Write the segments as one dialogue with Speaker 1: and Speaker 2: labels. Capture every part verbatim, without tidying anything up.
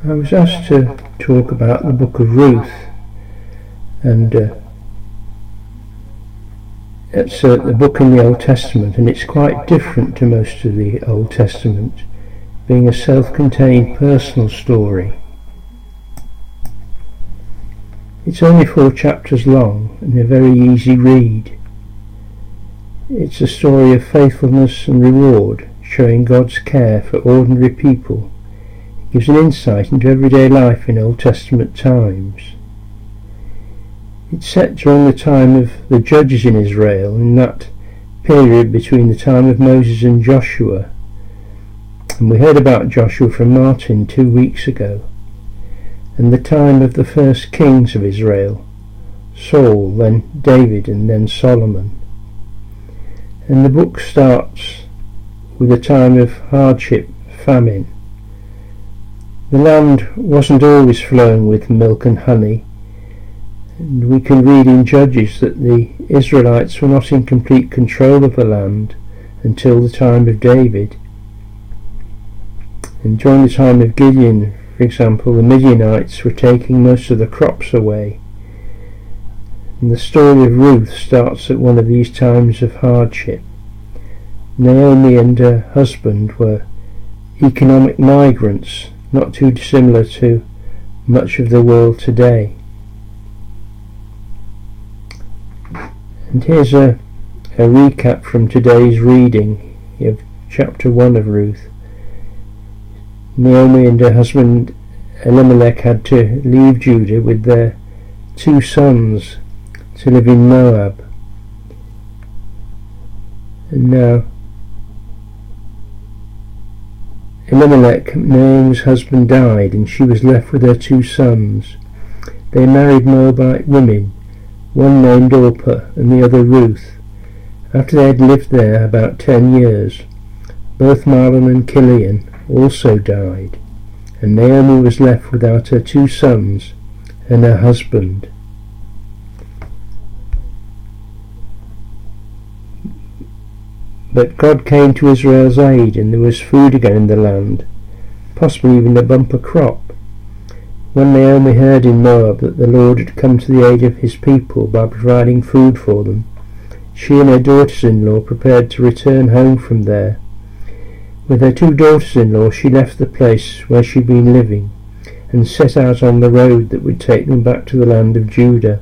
Speaker 1: I was asked to talk about the book of Ruth, and uh, it's uh, the book in the Old Testament, and it's quite different to most of the Old Testament, being a self-contained personal story. It's only four chapters long and a very easy read. It's a story of faithfulness and reward, showing God's care for ordinary people. It gives an insight into everyday life in Old Testament times. It's set during the time of the judges in Israel, in that period between the time of Moses and Joshua. And we heard about Joshua from Martin two weeks ago. And the time of the first kings of Israel, Saul, then David, and then Solomon. And the book starts with a time of hardship, famine. The land wasn't always flowing with milk and honey, and we can read in Judges that the Israelites were not in complete control of the land until the time of David. And during the time of Gideon, for example, the Midianites were taking most of the crops away. And the story of Ruth starts at one of these times of hardship. Naomi and her husband were economic migrants, not too dissimilar to much of the world today. And here's a, a recap from today's reading of chapter one of Ruth. Naomi and her husband Elimelech had to leave Judah with their two sons to live in Moab. And now Elimelech, Naomi's husband, died, and she was left with her two sons. They married Moabite women, one named Orpah and the other Ruth. After they had lived there about ten years, both Mahlon and Chilion also died, and Naomi was left without her two sons and her husband. But God came to Israel's aid, and there was food again in the land, possibly even a bumper crop. When Naomi heard in Moab that the Lord had come to the aid of his people by providing food for them, she and her daughters-in-law prepared to return home from there. With her two daughters-in-law she left the place where she had been living, and set out on the road that would take them back to the land of Judah.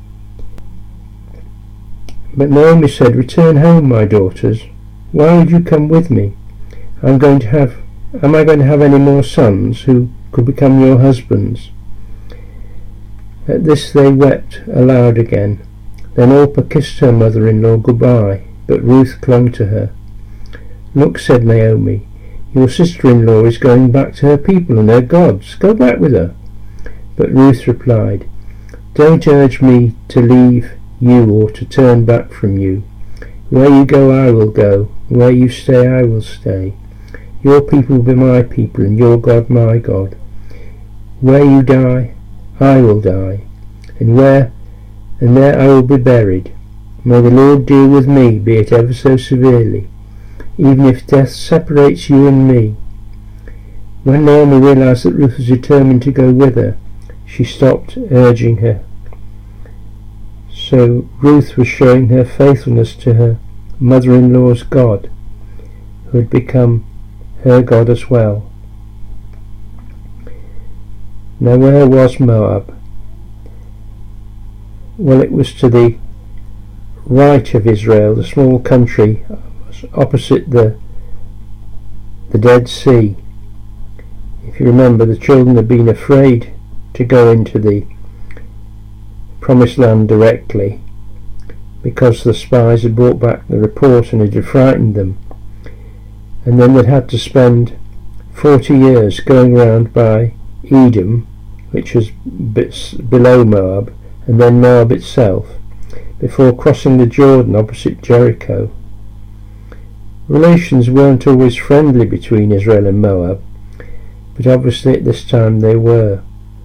Speaker 1: But Naomi said, "Return home, my daughters. Why would you come with me? I'm going to have, am I going to have any more sons who could become your husbands?" At this they wept aloud again. Then Orpah kissed her mother-in-law goodbye, but Ruth clung to her. "Look," said Naomi, "your sister-in-law is going back to her people and her gods. Go back with her." But Ruth replied, "Don't urge me to leave you or to turn back from you. Where you go I will go, where you stay I will stay. Your people will be my people, and your God my God. Where you die I will die, and where and there I will be buried. May the Lord deal with me, be it ever so severely, even if death separates you and me." When Naomi realized that Ruth was determined to go with her, she stopped urging her. So Ruth was showing her faithfulness to her mother-in-law's God, who had become her God as well. Now where was Moab? Well, it was to the right of Israel, the small country opposite the the Dead Sea. If you remember, the children had been afraid to go into the Promised Land directly, because the spies had brought back the report and it had frightened them, and then they'd had to spend forty years going round by Edom, which was bits below Moab, and then Moab itself, before crossing the Jordan opposite Jericho. Relations weren't always friendly between Israel and Moab, but obviously at this time they were.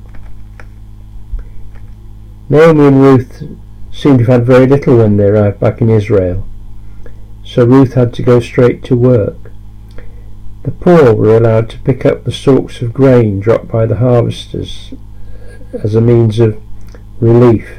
Speaker 1: Naomi and Ruth seemed to have had very little when they arrived back in Israel, so Ruth had to go straight to work. The poor were allowed to pick up the stalks of grain dropped by the harvesters as a means of relief.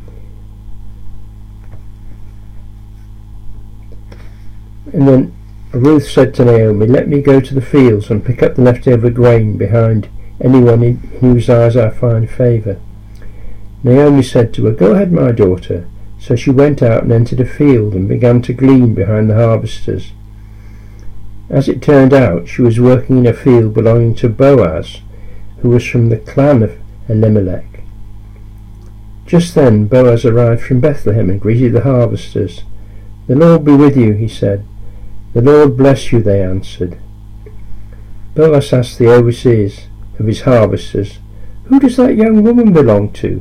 Speaker 1: And then Ruth said to Naomi, "Let me go to the fields and pick up the leftover grain behind anyone in whose eyes I find favour." Naomi said to her, "Go ahead, my daughter." So she went out and entered a field and began to glean behind the harvesters. As it turned out, she was working in a field belonging to Boaz, who was from the clan of Elimelech. Just then Boaz arrived from Bethlehem and greeted the harvesters. "The Lord be with you," he said. "The Lord bless you," they answered. Boaz asked the overseers of his harvesters, "Who does that young woman belong to?"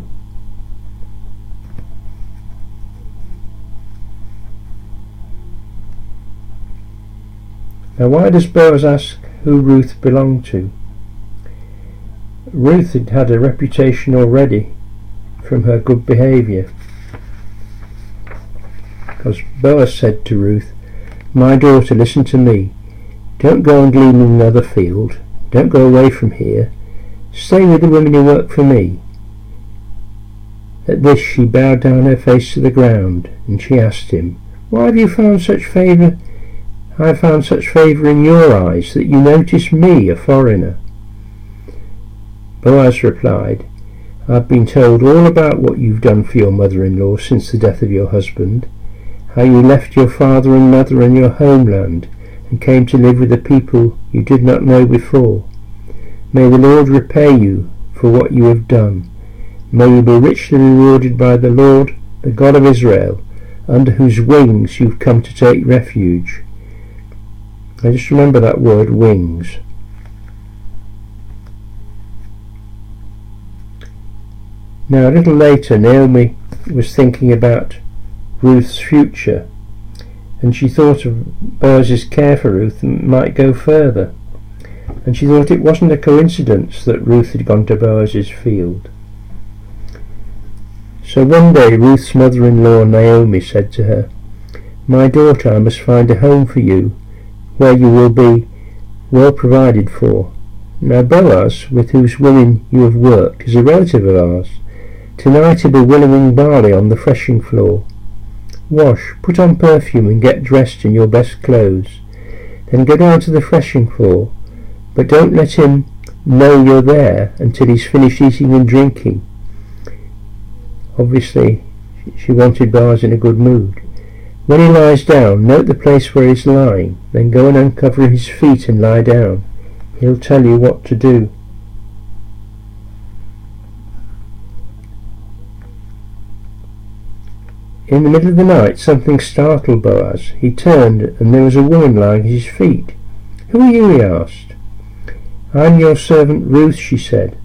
Speaker 1: Now, why does Boaz ask who Ruth belonged to? Ruth had had a reputation already from her good behaviour, because Boaz said to Ruth, "My daughter, listen to me. Don't go and glean in another field. Don't go away from here. Stay with the women who work for me." At this she bowed down her face to the ground, and she asked him, "Why have you found such favour? I have found such favour in your eyes that you notice me, a foreigner." Boaz replied, "I've been told all about what you've done for your mother-in-law since the death of your husband, how you left your father and mother and your homeland and came to live with a people you did not know before. May the Lord repay you for what you have done. May you be richly rewarded by the Lord, the God of Israel, under whose wings you've come to take refuge." I just remember that word, wings. Now, a little later, Naomi was thinking about Ruth's future, and she thought of Boaz's care for Ruth and might go further. And she thought it wasn't a coincidence that Ruth had gone to Boaz's field. So one day Ruth's mother-in-law Naomi said to her, "My daughter, I must find a home for you, where you will be well provided for. Now Boaz, with whose women you have worked, is a relative of ours. Tonight he'll be winnowing barley on the threshing floor. Wash, put on perfume and get dressed in your best clothes. Then go down to the threshing floor, but don't let him know you're there until he's finished eating and drinking." Obviously she wanted Boaz in a good mood. "When he lies down, note the place where he's lying, then go and uncover his feet and lie down. He'll tell you what to do." In the middle of the night something startled Boaz. He turned, and there was a woman lying at his feet. "Who are you?" he asked. "I'm your servant Ruth," she said.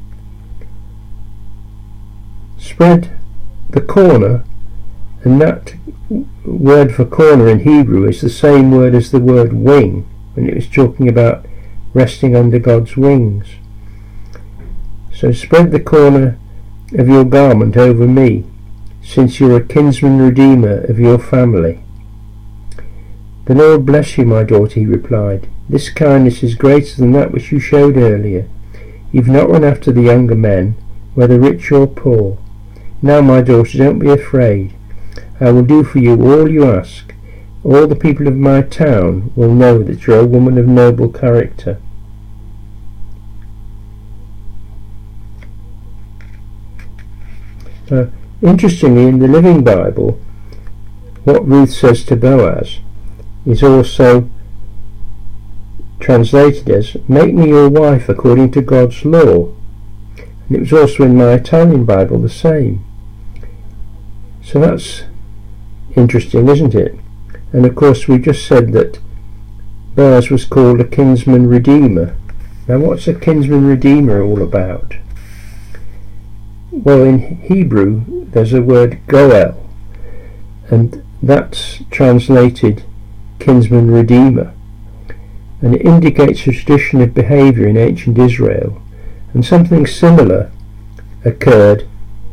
Speaker 1: Spread the corner, and that word for corner in Hebrew is the same word as the word wing, when it was talking about resting under God's wings. So spread the corner of your garment over me, since you're a kinsman redeemer of your family. "The Lord bless you, my daughter," he replied. "This kindness is greater than that which you showed earlier. You've not run after the younger men, whether rich or poor. Now, my daughter, don't be afraid. I will do for you all you ask. All the people of my town will know that you're a woman of noble character." Uh, interestingly, in the Living Bible, what Ruth says to Boaz is also translated as, "Make me your wife according to God's law." And it was also in my Italian Bible the same. So that's interesting, isn't it? And of course we just said that Boaz was called a kinsman redeemer. Now what's a kinsman redeemer all about? Well, in Hebrew there's a word goel, and that's translated kinsman redeemer, and it indicates a tradition of behaviour in ancient Israel, and something similar occurred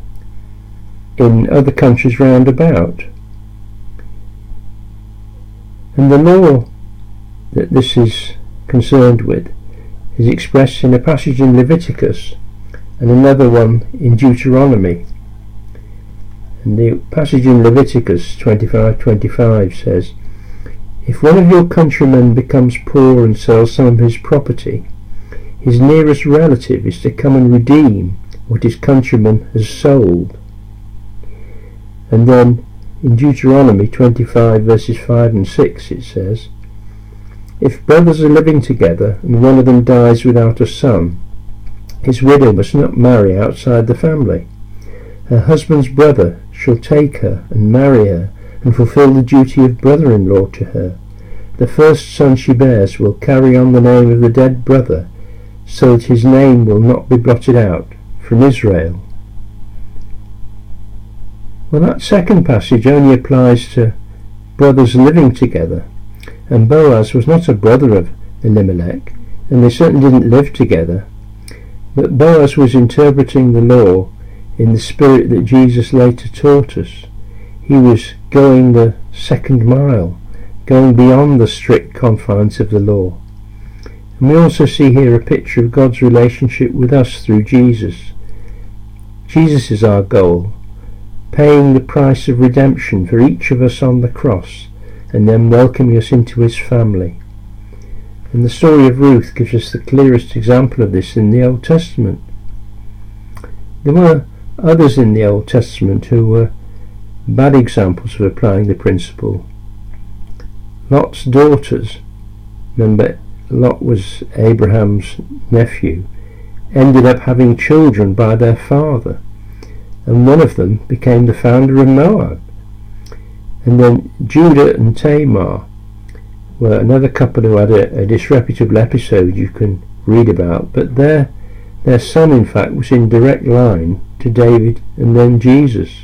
Speaker 1: in other countries round about. And the law that this is concerned with is expressed in a passage in Leviticus and another one in Deuteronomy. And the passage in Leviticus twenty-five twenty-five says, "If one of your countrymen becomes poor and sells some of his property, his nearest relative is to come and redeem what his countryman has sold." And then in Deuteronomy twenty-five verses five and six it says, "If brothers are living together and one of them dies without a son, his widow must not marry outside the family. Her husband's brother shall take her and marry her and fulfill the duty of brother-in-law to her. The first son she bears will carry on the name of the dead brother, so that his name will not be blotted out from Israel." Well, that second passage only applies to brothers living together, and Boaz was not a brother of Elimelech, and they certainly didn't live together. But Boaz was interpreting the law in the spirit that Jesus later taught us. He was going the second mile, going beyond the strict confines of the law. And we also see here a picture of God's relationship with us through Jesus. Jesus is our goal, paying the price of redemption for each of us on the cross, and then welcoming us into his family. And the story of Ruth gives us the clearest example of this in the Old Testament. There were others in the Old Testament who were bad examples of applying the principle. Lot's daughters, remember Lot was Abraham's nephew, ended up having children by their father, and one of them became the founder of Moab. And then Judah and Tamar were another couple who had a, a disreputable episode you can read about, but their their son in fact was in direct line to David and then Jesus.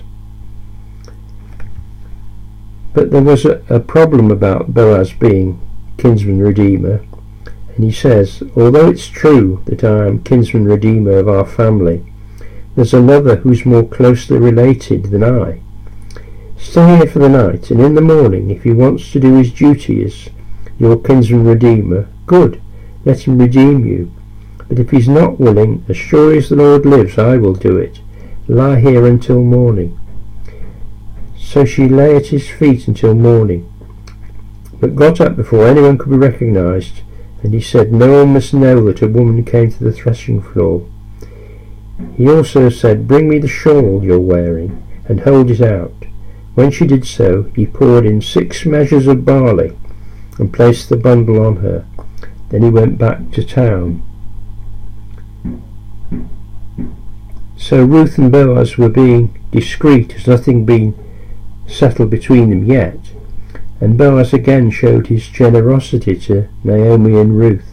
Speaker 1: But there was a, a problem about Boaz being kinsman redeemer, and he says, "Although it's true that I am kinsman redeemer of our family, there's another who's more closely related than I. Stay here for the night, and in the morning, if he wants to do his duty as your kinsman redeemer, good, let him redeem you. But if he's not willing, as sure as the Lord lives, I will do it. Lie here until morning." So she lay at his feet until morning, but got up before anyone could be recognized, and he said, "No one must know that a woman came to the threshing floor." He also said, "Bring me the shawl you're wearing, and hold it out." When she did so, he poured in six measures of barley, and placed the bundle on her. Then he went back to town. So Ruth and Boaz were being discreet, as nothing been settled between them yet, and Boaz again showed his generosity to Naomi and Ruth.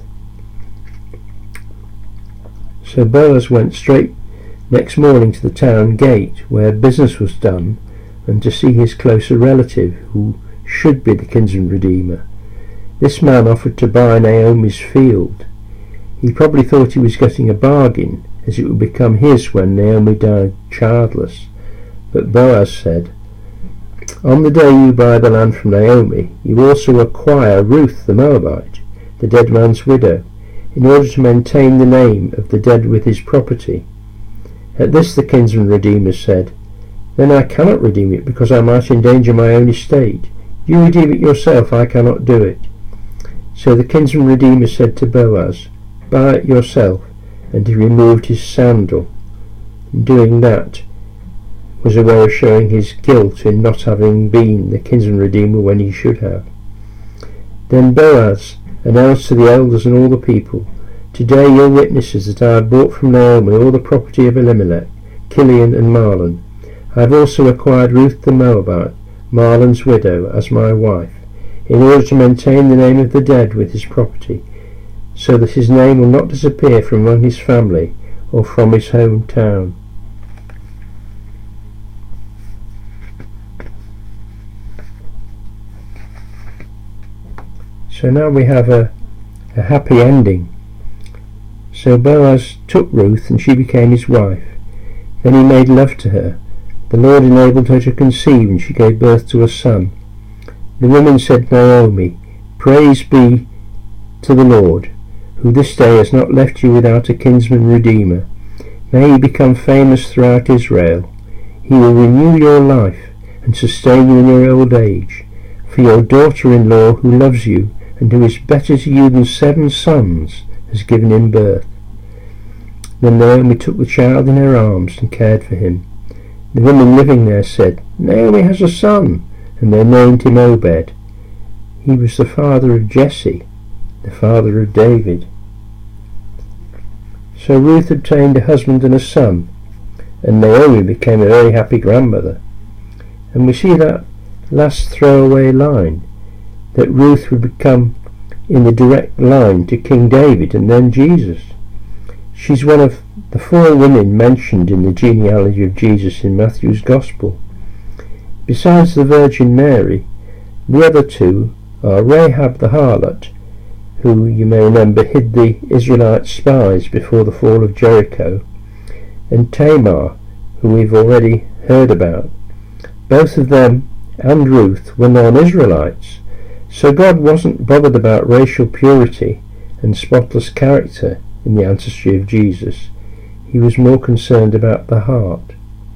Speaker 1: So Boaz went straight next morning to the town gate where business was done, and to see his closer relative, who should be the kinsman redeemer. This man offered to buy Naomi's field. He probably thought he was getting a bargain, as it would become his when Naomi died childless. But Boaz said, "On the day you buy the land from Naomi, you also acquire Ruth the Moabite, the dead man's widow, in order to maintain the name of the dead with his property." At this the kinsman redeemer said, "Then I cannot redeem it, because I might endanger my own estate. You redeem it yourself, I cannot do it." So the kinsman redeemer said to Boaz, "Buy it yourself," and he removed his sandal. And doing that was a way of showing his guilt in not having been the kinsman redeemer when he should have. Then Boaz announced to the elders and all the people, "Today you're witnesses that I have bought from Naomi all the property of Elimelech, Kilion and Mahlon. I have also acquired Ruth the Moabite, Mahlon's widow, as my wife, in order to maintain the name of the dead with his property, so that his name will not disappear from among his family or from his hometown." So now we have a, a happy ending. So Boaz took Ruth, and she became his wife. Then he made love to her. The Lord enabled her to conceive, and she gave birth to a son. The women said to Naomi, "Praise be to the Lord, who this day has not left you without a kinsman redeemer. May he become famous throughout Israel. He will renew your life and sustain you in your old age. For your daughter-in-law, who loves you and who is better to you than seven sons, has given him birth. Then Naomi took the child in her arms and cared for him. The women living there said, Naomi has a son, and they named him Obed. He was the father of Jesse, the father of David. So Ruth obtained a husband and a son, and Naomi became a very happy grandmother. And we see that last throwaway line, that Ruth would become in the direct line to King David and then Jesus. She's one of the four women mentioned in the genealogy of Jesus in Matthew's Gospel. Besides the Virgin Mary, the other two are Rahab the harlot, who you may remember hid the Israelite spies before the fall of Jericho, and Tamar, who we've already heard about. Both of them and Ruth were non-Israelites, so God wasn't bothered about racial purity and spotless character in the ancestry of Jesus. He was more concerned about the heart.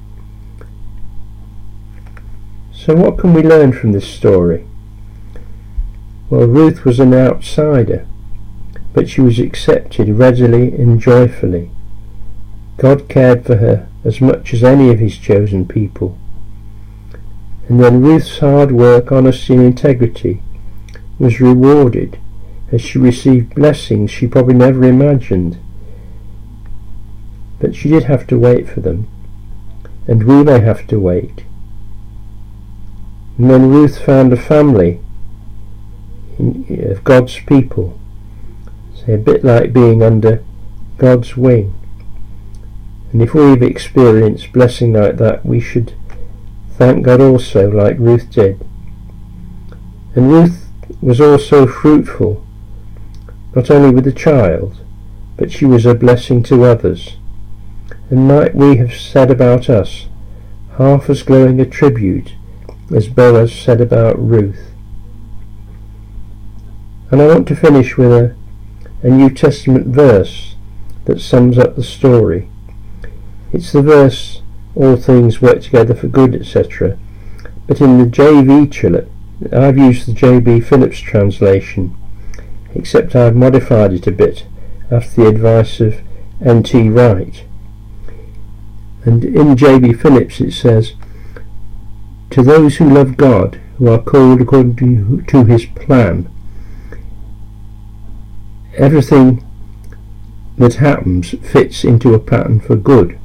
Speaker 1: So what can we learn from this story? Well, Ruth was an outsider, but she was accepted readily and joyfully. God cared for her as much as any of his chosen people. And then Ruth's hard work, honesty and integrity was rewarded as she received blessings she probably never imagined. But she did have to wait for them, and we may have to wait. And then Ruth found a family of God's people, so a bit like being under God's wing. And if we've experienced blessing like that, we should thank God also, like Ruth did. And Ruth was also fruitful, not only with the child, but she was a blessing to others. And might we have said about us half as glowing a tribute as Boaz said about Ruth. And I want to finish with a, a New Testament verse that sums up the story. It's the verse, all things work together for good, et cetera. But in the J V Chillet, I've used the J B Phillips translation, except I've modified it a bit after the advice of N T Wright. And in J B Phillips it says, to those who love God, who are called according to, to his plan, everything that happens fits into a pattern for good.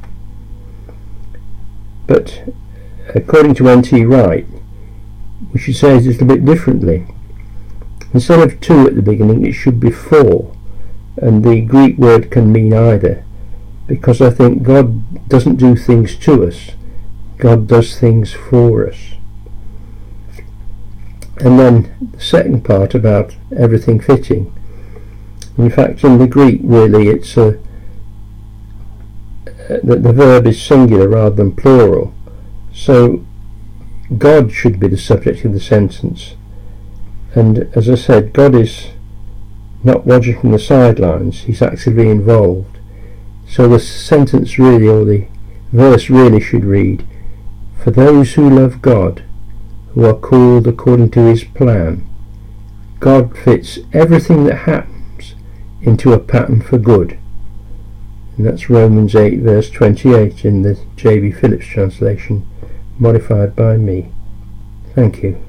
Speaker 1: But according to N T Wright, we should say it a little bit differently. Instead of two at the beginning, it should be four, and the Greek word can mean either, because I think God doesn't do things to us, God does things for us. And then the second part about everything fitting. In fact, in the Greek, really, it's a that the verb is singular rather than plural. So God should be the subject of the sentence. And as I said, God is not watching from the sidelines, he's actively involved. So the sentence really, or the verse really should read, for those who love God, who are called according to his plan. God fits everything that happens into a pattern for good. And that's Romans eight verse twenty-eight in the J B Phillips translation, modified by me. Thank you.